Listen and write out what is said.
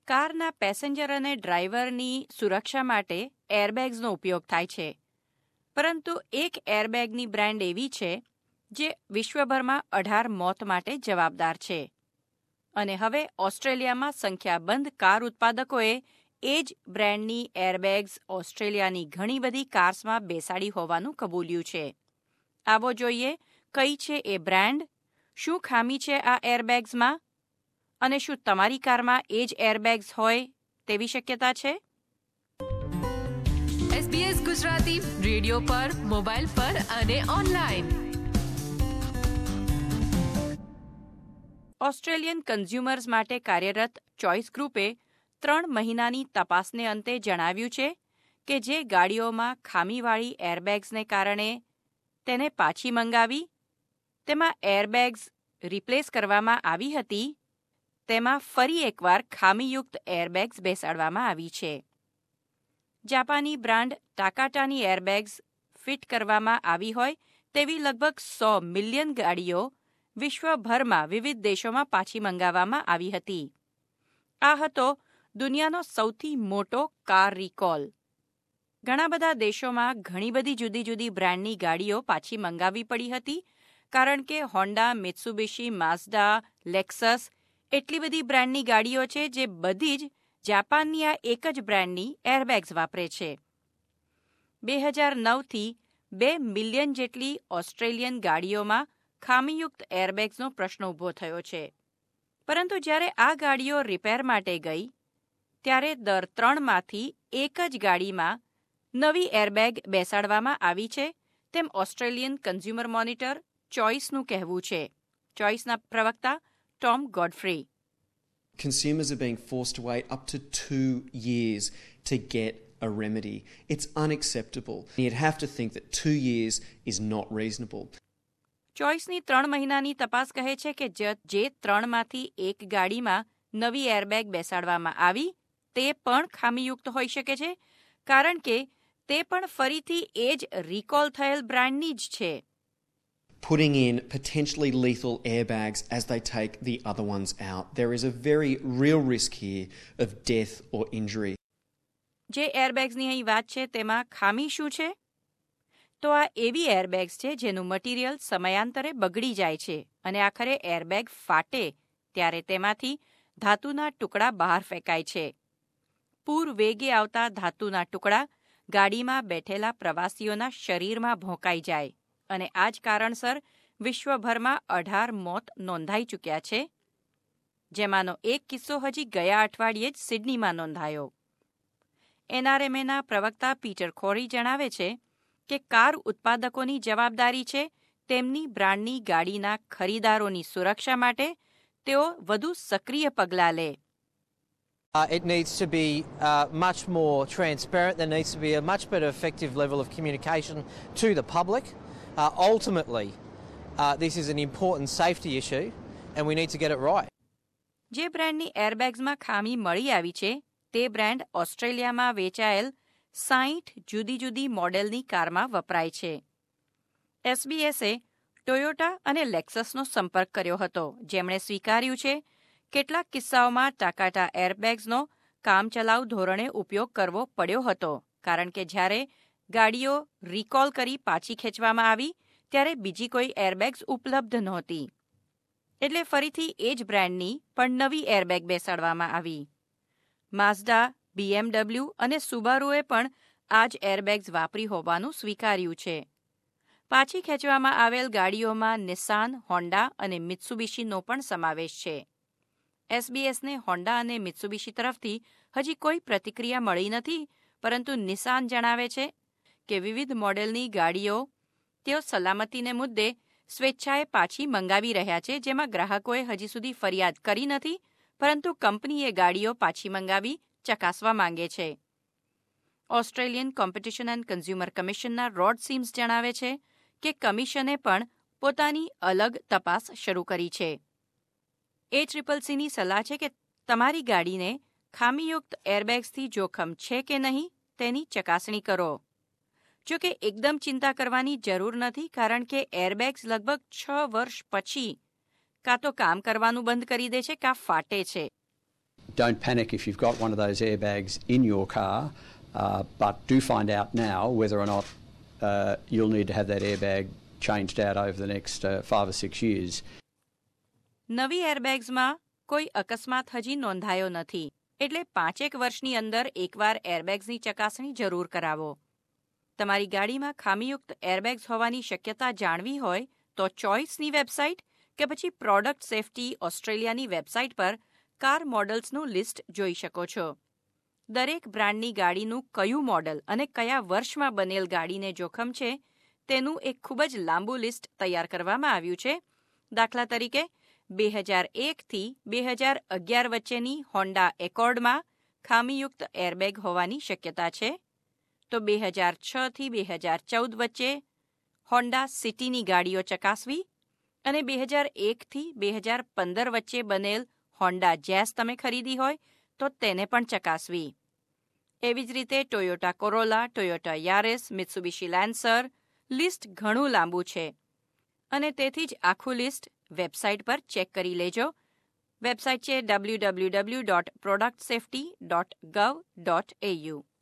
કારના પેસેન્જર અને ડ્રાઈવરની સુરક્ષા માટે એરબેગ્સનો ઉપયોગ થાય છે, પરંતુ એક એરબેગની બ્રાન્ડ એવી છે જે વિશ્વભરમાં 18 મોત માટે જવાબદાર છે. અને હવે ઓસ્ટ્રેલિયામાં સંખ્યાબંધ કાર ઉત્પાદકોએ એ જ બ્રાન્ડની એરબેગ્સ ઓસ્ટ્રેલિયાની ઘણી બધી કાર્સમાં બેસાડી હોવાનું કબૂલ્યું છે. આવો જોઈએ કઈ છે એ બ્રાન્ડ, શું ખામી છે આ એરબેગ્સમાં, અને શું તમારી કારમાં એ જ એરબેગ્સ હોય તેવી શક્યતા છે? SBS ગુજરાતી રેડિયો પર, મોબાઈલ પર અને ઓનલાઈન. ઓસ્ટ્રેલિયન કન્ઝ્યુમર્સ માટે કાર્યરત ચોઇસ ગ્રુપે 3 મહિનાની તપાસને અંતે જણાવ્યું છે કે જે ગાડીઓમાં ખામીવાળી એરબેગ્સને કારણે તેને પાછી મંગાવી, તેમાં એરબેગ્સ રિપ્લેસ કરવામાં આવી હતી, તેમાં ફરી એકવાર ખામીયુક્ત એરબેગ્સ બેસાડવામાં આવી છે. જાપાની બ્રાન્ડ ટાકાટાની એરબેગ્સ ફિટ કરવામાં આવી હોય તેવી લગભગ 100 મિલિયન ગાડીઓ વિશ્વભરમાં વિવિધ દેશોમાં પાછી મંગાવવામાં આવી હતી. આ હતો દુનિયાનો સૌથી મોટો કાર રિકોલ. ઘણા બધા દેશોમાં ઘણી બધી જુદી જુદી બ્રાન્ડની ગાડીઓ પાછી મંગાવવી પડી હતી, કારણ કે હોન્ડા, મિત્સુબિશી, માઝડા, લેક્સસ એટલી બધી બ્રાન્ડની ગાડીઓ છે જે બધી જ જાપાનની આ એક જ બ્રાન્ડની એરબેગ્સ વાપરે છે. 2009થી 2 મિલિયન જેટલી ઓસ્ટ્રેલિયન ગાડીઓમાં ખામીયુક્ત એરબેગ્સનો પ્રશ્ન ઊભો થયો છે. પરંતુ જ્યારે આ ગાડીઓ રિપેર માટે ગઈ ત્યારે દર 3માંથી એક જ ગાડીમાં નવી એરબેગ બેસાડવામાં આવી છે, તેમ ઓસ્ટ્રેલિયન કન્ઝ્યુમર મોનિટર ચોઇસનું કહેવું છે. ચોઇસના પ્રવક્તા Tom Godfrey. Consumers are being forced to wait up to 2 years to get a remedy. It's unacceptable. You'd have to think that 2 years is not reasonable. ચોઇસની 3 મહિનાની તપાસ કહે છે કે જે 3માંથી એક ગાડીમાં નવી એરબેગ બેસાડવામાં આવી તે પણ ખામીયુક્ત હોઈ શકે છે, કારણ કે તે પણ ફરીથી એ જ રિકોલ થયેલ બ્રાન્ડની જ છે. Putting in potentially lethal airbags as they take the other ones out. There is a very real risk here of death or injury. જે એરબેગ્સની અહીં વાત છે તેમાં ખામી શું છે? તો આ એવી એરબેગ્સ છે જેનું મટીરિયલ સમયાંતરે બગડી જાય છે અને આખરે એરબેગ ફાટે ત્યારે તેમાંથી ધાતુના ટુકડા બહાર ફેંકાય છે. પૂર વેગે આવતા ધાતુના ટુકડા ગાડીમાં બેઠેલા પ્રવાસીઓના શરીરમાં ભોંકાઈ જાય અને આ જ કારણસર વિશ્વભરમાં 18 મોત નોંધાઈ ચૂક્યા છે, જેમાંનો એક કિસ્સો હજી ગયા અઠવાડિયે જ સિડનીમાં નોંધાયો. NRMAના પ્રવક્તા પીટર ખોરી જણાવે છે કે કાર ઉત્પાદકોની જવાબદારી છે તેમની બ્રાન્ડની ગાડીના ખરીદારોની સુરક્ષા માટે તેઓ વધુ સક્રિય પગલાં લે. It needs to be much more transparent. There needs to be a much better effective level of communication to the public. Ultimately, this is an important safety issue and we need to get it right. જે બ્રાન્ડની એરબેગ્સમાં ખામી મળી આવી છે તે brand ઓસ્ટ્રેલિયામાં વેચાયેલ 60 જુદી જુદી મોડેલની કારમાં વપરાય છે. SBSએ ટોયોટા અને લેક્સસનો સંપર્ક કર્યો હતો, જેમણે સ્વીકાર્યું છે કેટલાક કિસ્સાઓમાં ટાકાટા એરબેગ્સનો કામચલાઉ ધોરણે ઉપયોગ કરવો પડ્યો હતો, કારણ કે જ્યારે ગાડીઓ રિકોલ કરી પાછી ખેંચવામાં આવી ત્યારે બીજી કોઈ એરબેગ્સ ઉપલબ્ધ નહોતી, એટલે ફરીથી એ જ બ્રાન્ડની પણ નવી એરબેગ બેસાડવામાં આવી. માઝડા, BMW અને સુબારુએ પણ આ જ એરબેગ્સ વાપરી હોવાનું સ્વીકાર્યું છે. પાછી ખેંચવામાં આવેલ ગાડીઓમાં નિસાન, હોન્ડા અને મિત્સુબિશીનો પણ સમાવેશ છે. SBSને હોન્ડા અને મિત્સુબિશી તરફથી હજી કોઈ પ્રતિક્રિયા મળી નથી, પરંતુ નિસાન જણાવે છે કે વિવિધ મોડેલની ગાડીઓ તેઓ સલામતીને મુદ્દે સ્વેચ્છાએ પાછી મંગાવી રહ્યા છે, જેમાં ગ્રાહકોએ હજી સુધી ફરિયાદ કરી નથી, પરંતુ કંપનીએ ગાડીઓ પાછી મંગાવી ચકાસવા માંગે છે. ઓસ્ટ્રેલિયન કોમ્પિટિશન એન્ડ કન્ઝ્યુમર કમિશનના રોડ સિમ્સ જણાવે છે કે કમિશને પણ પોતાની અલગ તપાસ શરૂ કરી છે. ACCCની સલાહ છે કે તમારી ગાડીને ખામીયુક્ત એરબેગ્સથી જોખમ છે કે નહીં તેની ચકાસણી કરો. જો કે એકદમ ચિંતા કરવાની જરૂર નથી, કારણ કે એરબેગ્સ લગભગ 6 વર્ષ પછી કાં તો કામ કરવાનું બંધ કરી દે છે કાં ફાટે છે. Don't panic if you've got one of those airbags in your car, but do find out now whether or not you'll need to have that airbag changed out over the next 5 or 6 years. નવી એરબેગ્સમાં કોઈ અકસ્માત હજી નોંધાયો નથી, એટલે 5 વર્ષની અંદર એકવાર એરબેગ્સની ચકાસણી જરૂર કરાવો. તમારી ગાડીમાં ખામીયુક્ત એરબેગ્સ હોવાની શક્યતા જાણવી હોય તો ચોઇસની વેબસાઇટ કે પછી પ્રોડક્ટ સેફ્ટી ઓસ્ટ્રેલિયાની વેબસાઇટ પર કાર મોડલ્સનું લિસ્ટ જોઈ શકો છો. દરેક બ્રાન્ડની ગાડીનું કયું મોડલ અને કયા વર્ષમાં બનેલ ગાડીને જોખમ છે તેનું એક ખૂબ જ લાંબુ લિસ્ટ તૈયાર કરવામાં આવ્યું છે. દાખલા તરીકે 2001 થી 2011 વચ્ચેની હોન્ડા એકોર્ડમાં ખામીયુક્ત એરબેગ હોવાની શક્યતા છે, તો 2006 થી 2014 વચ્ચે હોન્ડા સિટીની ગાડીઓ ચકાસવી અને 2001 થી 2015 વચ્ચે બનેલ હોન્ડા જેઝ તમે ખરીદી હોય તો તેને પણ ચકાસવી. એવી જ રીતે Toyota Corolla, Toyota Yaris, Mitsubishi Lancer, list ઘણું લાંબુ છે અને તેથી જ આખું લિસ્ટ વેબસાઇટ પર ચેક કરી લેજો. વેબસાઇટ છે www.productsafety.gov.au.